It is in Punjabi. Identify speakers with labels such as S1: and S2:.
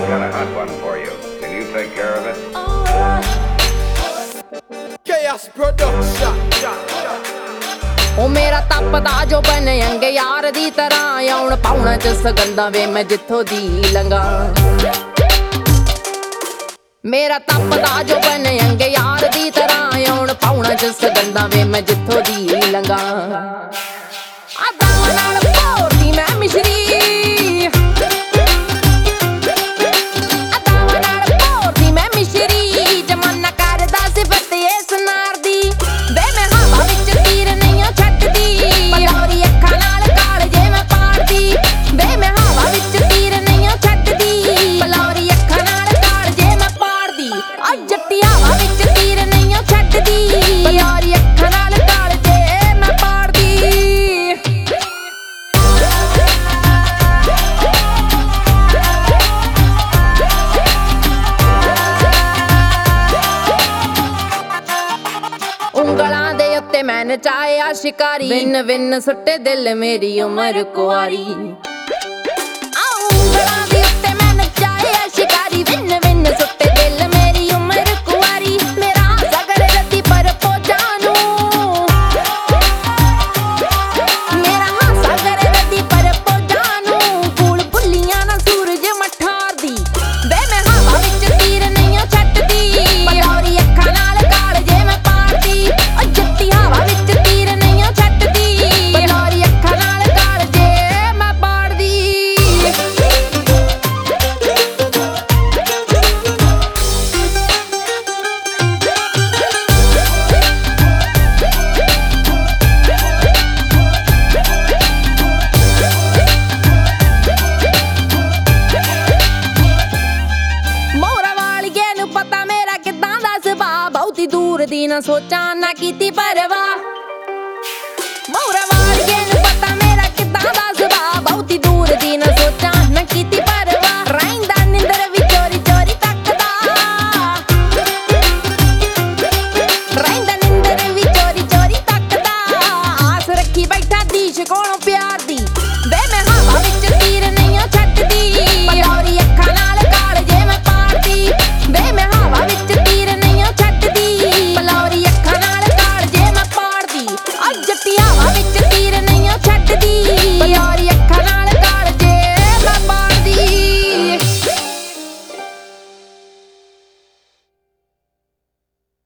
S1: got a hot one for you. Can you take care of it?
S2: Chaos Production.
S3: ਉਹ ਮੇਰਾ ਤਪਦਾ ਜੋ ਬਨ ਅੰਗ ਯਾਰ ਦੀ ਤਰ੍ਹਾਂ ਆਉਣ ਪਾਉਣਾ ਚ ਸਗੰਦਾ ਵੇ ਮੈਂ ਜਿੱਥੋਂ ਦੀ ਲੰਗਾ ਮੇਰਾ ਤਪਦਾ ਜੋ ਬਨ ਅੰਗ ਯਾਰ ਦੀ ਤਰ੍ਹਾਂ ਆਉਣ ਪਾਉਣਾ ਚ ਸਗੰਦਾ ਵੇ ਮੈਂ ਜਿੱਥੋਂ ਦੀ ਲੰਗਾ ਆਦਾਂ ਨਾਲ ਭੋਰਦੀ ਮੈਂ ਮਿਸ਼ਰੀ ਉਂਗਲਾਂ ਦੇ ਉੱਤੇ ਮੈਂ ਨਚਾਇਆ ਸ਼ਿਕਾਰੀ ਵਿੰਨ ਵਿੰਨ ਸੁੱਟੇ ਦਿਲ ਮੇਰੀ ਉਮਰ ਕੁਆਰੀ ਉਂਗਲਾਂ ਦੇ ਉੱਤੇ ਮੈਂ ਨਚਾਇਆ ਸ਼ਿਕਾਰੀ ਵਿੰਨ ਵਿੰਨ ਸੁੱਟੇ ਦਿਲ ਮੇਰੀ ਉਮਰ ਕੁਆਰੀ ਮੇਰਾ ਸਗਰ ਰੱਦੀ ਪਰ ਪੋਜਾਂ ਨੂੰ ਮੇਰਾ ਸਗਰ ਰੱਦੀ ਪਰ ਪੋਜਾਂ ਨੂੰ ਫੂਲ ਬੁੱਲੀਆਂ ਨਾ ਸੂਰਜ ਮਠਾਰਦੀ ਵੇ ਮੈਂ ਹਵਾ ਵਿੱਚ ਤੀਰ ਨਹੀਂ ਛੱਡਦੀ ਬਲੌਰੀ ਅੱਖਾਂ ਨਾਲ ਕਾਲਜੇ ਮੈਂ ਪਾੜਦੀ ਜੱਟੀ ਹਵਾ ਵਿੱਚ ਤੀਰ ਨਹੀਂ ਛੱਡਦੀ ਬਲੌਰੀ ਅੱਖਾਂ ਨਾਲ ਕਾਲਜੇ ਮੈਂ ਪਾੜਦੀ ਮੋਹਰਾ ਵਾਲੀਏ ਨੂੰ ਪਤਾ ਮੇਰਾ ਕਿੱਦਾਂ ਦਾ ਸੁਭਾਅ ਬਹੁਤੀ ਦੂਰ ਦੀ ਨਾ ਸੋਚਾਂ ਨਾ ਕੀਤੀ ਪਰਵਾਹ ਮੋਹਰਾ ਵਾਲੀਏ ਨੂੰ ਪਤਾ ਮੇਰਾ ਕਿੱਦਾਂ ਦਾ ਸੁਭਾਅ ਬਹੁਤੀ ਦੂਰ ਦੀ ਨਾ ਸੋਚਾਂ ਨਾ ਕੀਤੀ ਪਰਵਾਹ ਰਹਿੰਦਾ ਨਿੰਦਰ ਵੀ ਚੋਰੀ ਚੋਰੀ ਤੱਕਦਾ ਰਹਿੰਦਾ ਨਿੰਦਰ ਵੀ ਚੋਰੀ ਚੋਰੀ ਤੱਕਦਾ ਆਸ ਰੱਖੀ ਬੈਠਾ ਦੀਸ਼ ਕੋਲ